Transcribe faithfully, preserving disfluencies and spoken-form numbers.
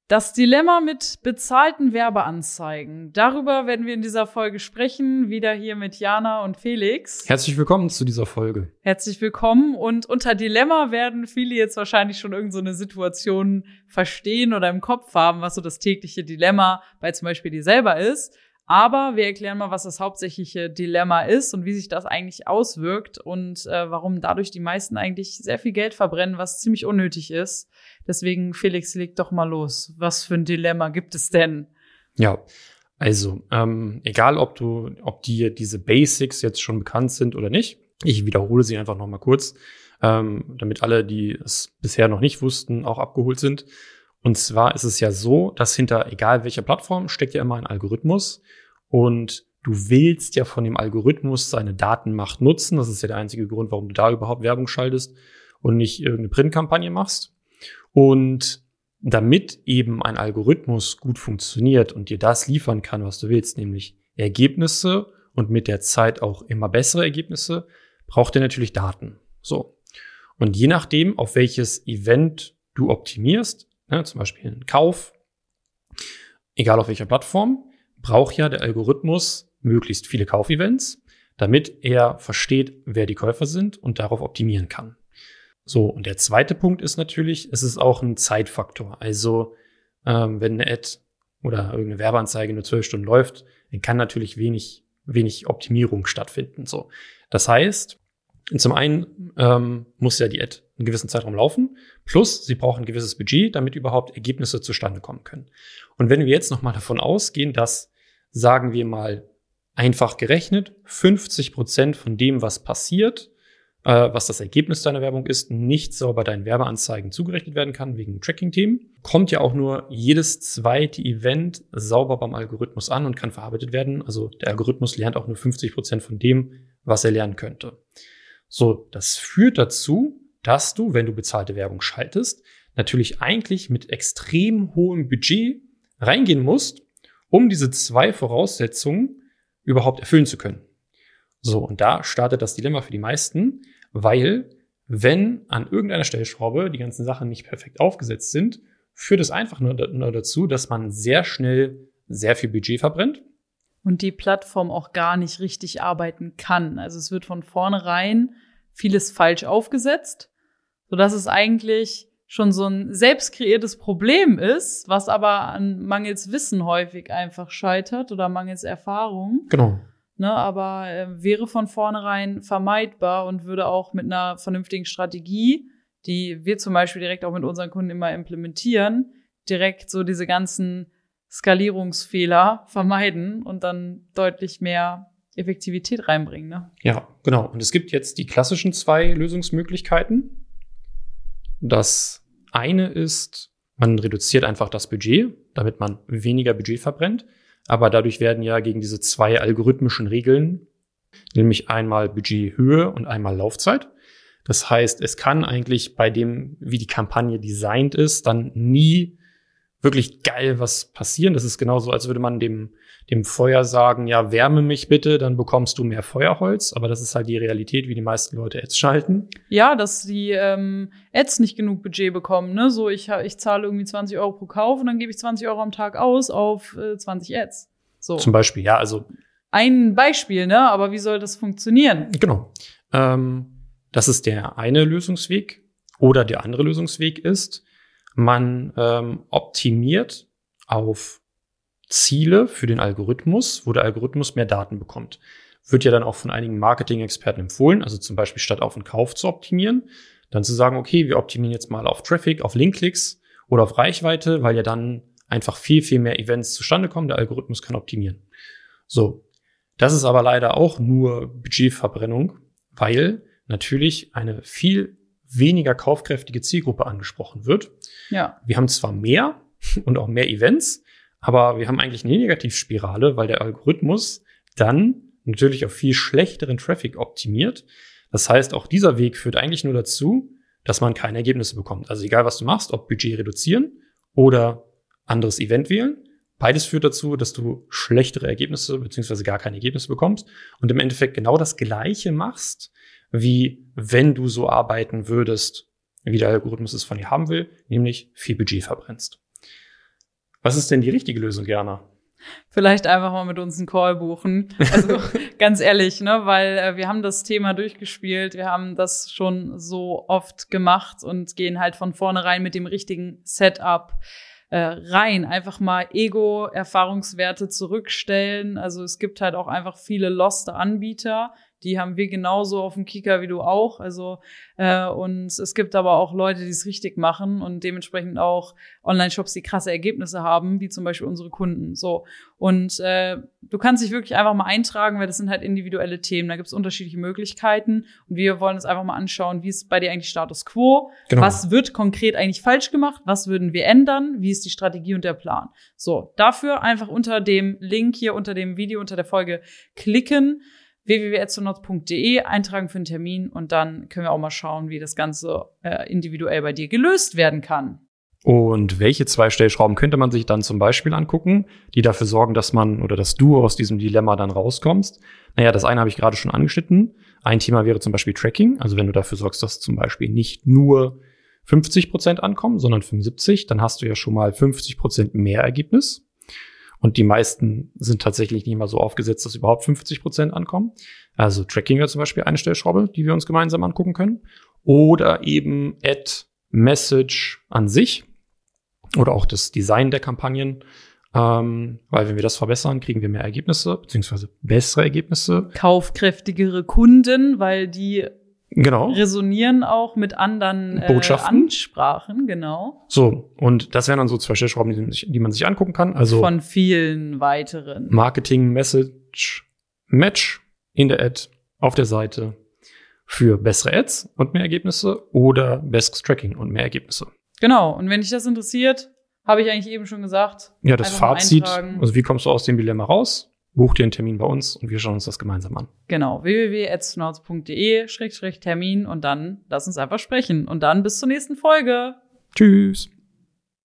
Das Dilemma mit bezahlten Werbeanzeigen. Darüber werden wir in dieser Folge sprechen. Wieder hier mit Jana und Felix. Herzlich willkommen zu dieser Folge. Herzlich willkommen. Und unter Dilemma werden viele jetzt wahrscheinlich schon irgend so eine Situation verstehen oder im Kopf haben, was so das tägliche Dilemma bei zum Beispiel dir selber ist. Aber wir erklären mal, was das hauptsächliche Dilemma ist und wie sich das eigentlich auswirkt und äh, warum dadurch die meisten eigentlich sehr viel Geld verbrennen, was ziemlich unnötig ist. Deswegen, Felix, leg doch mal los. Was für ein Dilemma gibt es denn? Ja, also ähm, egal, ob du, ob dir diese Basics jetzt schon bekannt sind oder nicht, ich wiederhole sie einfach noch mal kurz, ähm, damit alle, die es bisher noch nicht wussten, auch abgeholt sind. Und zwar ist es ja so, dass hinter egal welcher Plattform steckt ja immer ein Algorithmus und du willst ja von dem Algorithmus seine Datenmacht nutzen. Das ist ja der einzige Grund, warum du da überhaupt Werbung schaltest und nicht irgendeine Printkampagne machst. Und damit eben ein Algorithmus gut funktioniert und dir das liefern kann, was du willst, nämlich Ergebnisse und mit der Zeit auch immer bessere Ergebnisse, braucht er natürlich Daten. So. Und je nachdem, auf welches Event du optimierst, ja, zum Beispiel einen Kauf, egal auf welcher Plattform, braucht ja der Algorithmus möglichst viele Kaufevents, damit er versteht, wer die Käufer sind und darauf optimieren kann. So, und der zweite Punkt ist natürlich, es ist auch ein Zeitfaktor. Also ähm, wenn eine Ad oder irgendeine Werbeanzeige nur zwölf Stunden läuft, dann kann natürlich wenig, wenig Optimierung stattfinden. So, das heißt, zum einen ähm, muss ja die Ad einen gewissen Zeitraum laufen, plus sie braucht ein gewisses Budget, damit überhaupt Ergebnisse zustande kommen können. Und wenn wir jetzt nochmal davon ausgehen, dass, sagen wir mal, einfach gerechnet, fünfzig Prozent von dem, was passiert, äh, was das Ergebnis deiner Werbung ist, nicht sauber deinen Werbeanzeigen zugerechnet werden kann, wegen Tracking-Themen, kommt ja auch nur jedes zweite Event sauber beim Algorithmus an und kann verarbeitet werden. Also der Algorithmus lernt auch nur fünfzig Prozent von dem, was er lernen könnte. So, das führt dazu, dass du, wenn du bezahlte Werbung schaltest, natürlich eigentlich mit extrem hohem Budget reingehen musst, um diese zwei Voraussetzungen überhaupt erfüllen zu können. So, und da startet das Dilemma für die meisten, weil wenn an irgendeiner Stellschraube die ganzen Sachen nicht perfekt aufgesetzt sind, führt es einfach nur, nur dazu, dass man sehr schnell sehr viel Budget verbrennt. Und die Plattform auch gar nicht richtig arbeiten kann. Also es wird von vornherein vieles falsch aufgesetzt, sodass es eigentlich schon so ein selbst kreiertes Problem ist, was aber an mangels Wissen häufig einfach scheitert oder mangels Erfahrung. Genau. Ne, aber äh, wäre von vornherein vermeidbar und würde auch mit einer vernünftigen Strategie, die wir zum Beispiel direkt auch mit unseren Kunden immer implementieren, direkt so diese ganzen Skalierungsfehler vermeiden und dann deutlich mehr Effektivität reinbringen. Ne? Ja, genau. Und es gibt jetzt die klassischen zwei Lösungsmöglichkeiten. Das eine ist, man reduziert einfach das Budget, damit man weniger Budget verbrennt. Aber dadurch werden ja gegen diese zwei algorithmischen Regeln, nämlich einmal Budgethöhe und einmal Laufzeit. Das heißt, es kann eigentlich bei dem, wie die Kampagne designt ist, dann nie wirklich geil was passieren. Das ist genauso, als würde man dem, dem Feuer sagen, ja, wärme mich bitte, dann bekommst du mehr Feuerholz. Aber das ist halt die Realität, wie die meisten Leute Ads schalten. Ja, dass die ähm, Ads nicht genug Budget bekommen. Ne? So, ich, ich zahle irgendwie zwanzig Euro pro Kauf und dann gebe ich zwanzig Euro am Tag aus auf äh, zwanzig Ads. So. Zum Beispiel, ja, also. Ein Beispiel, ne? Aber wie soll das funktionieren? Genau. Ähm, das ist der eine Lösungsweg. Oder der andere Lösungsweg ist, man ähm, optimiert auf Ziele für den Algorithmus, wo der Algorithmus mehr Daten bekommt. Wird ja dann auch von einigen Marketing-Experten empfohlen, also zum Beispiel statt auf einen Kauf zu optimieren, dann zu sagen, okay, wir optimieren jetzt mal auf Traffic, auf Linkklicks oder auf Reichweite, weil ja dann einfach viel, viel mehr Events zustande kommen, der Algorithmus kann optimieren. So, das ist aber leider auch nur Budgetverbrennung, weil natürlich eine viel weniger kaufkräftige Zielgruppe angesprochen wird. Ja. Wir haben zwar mehr und auch mehr Events, aber wir haben eigentlich eine Negativspirale, weil der Algorithmus dann natürlich auf viel schlechteren Traffic optimiert. Das heißt, auch dieser Weg führt eigentlich nur dazu, dass man keine Ergebnisse bekommt. Also egal, was du machst, ob Budget reduzieren oder anderes Event wählen, beides führt dazu, dass du schlechtere Ergebnisse beziehungsweise gar keine Ergebnisse bekommst und im Endeffekt genau das Gleiche machst, wie wenn du so arbeiten würdest, wie der Algorithmus es von dir haben will, nämlich viel Budget verbrennst. Was ist denn die richtige Lösung, Jana? Vielleicht einfach mal mit uns einen Call buchen. Also ganz ehrlich, ne, weil äh, wir haben das Thema durchgespielt, wir haben das schon so oft gemacht und gehen halt von vornherein mit dem richtigen Setup äh, rein. Einfach mal Ego-Erfahrungswerte zurückstellen. Also es gibt halt auch einfach viele loste Anbieter. Die haben wir genauso auf dem Kika wie du auch. Also äh, und es gibt aber auch Leute, die es richtig machen und dementsprechend auch Online-Shops, die krasse Ergebnisse haben, wie zum Beispiel unsere Kunden. So und äh, du kannst dich wirklich einfach mal eintragen, weil das sind halt individuelle Themen. Da gibt es unterschiedliche Möglichkeiten und wir wollen uns einfach mal anschauen, wie ist bei dir eigentlich Status Quo? Genau. Was wird konkret eigentlich falsch gemacht? Was würden wir ändern? Wie ist die Strategie und der Plan? So, dafür einfach unter dem Link hier unter dem Video unter der Folge klicken. w w w punkt etsonauts punkt d e eintragen für einen Termin und dann können wir auch mal schauen, wie das Ganze äh, individuell bei dir gelöst werden kann. Und welche zwei Stellschrauben könnte man sich dann zum Beispiel angucken, die dafür sorgen, dass man oder dass du aus diesem Dilemma dann rauskommst? Naja, das eine habe ich gerade schon angeschnitten. Ein Thema wäre zum Beispiel Tracking. Also wenn du dafür sorgst, dass zum Beispiel nicht nur fünfzig Prozent ankommen, sondern fünfundsiebzig, dann hast du ja schon mal fünfzig Prozent mehr Ergebnis. Und die meisten sind tatsächlich nicht mal so aufgesetzt, dass überhaupt fünfzig Prozent ankommen. Also Tracking wäre zum Beispiel eine Stellschraube, die wir uns gemeinsam angucken können. Oder eben Ad-Message an sich. Oder auch das Design der Kampagnen. Ähm, weil wenn wir das verbessern, kriegen wir mehr Ergebnisse, beziehungsweise bessere Ergebnisse. Kaufkräftigere Kunden, weil die Genau. resonieren auch mit anderen äh, Botschaften. Ansprachen, genau. So, und das wären dann so zwei Stellschrauben, die, man sich- die man sich angucken kann. Also Von vielen weiteren. Marketing, Message, Match in der Ad auf der Seite für bessere Ads und mehr Ergebnisse oder besseres Tracking und mehr Ergebnisse. Genau. Und wenn dich das interessiert, habe ich eigentlich eben schon gesagt. Ja, das einfach mal Fazit, eintragen. also wie kommst du aus dem Dilemma raus? Buch dir einen Termin bei uns und wir schauen uns das gemeinsam an. Genau. w w w punkt etsonauts punkt d e Schrägstrich Termin und dann lass uns einfach sprechen. Und dann bis zur nächsten Folge. Tschüss.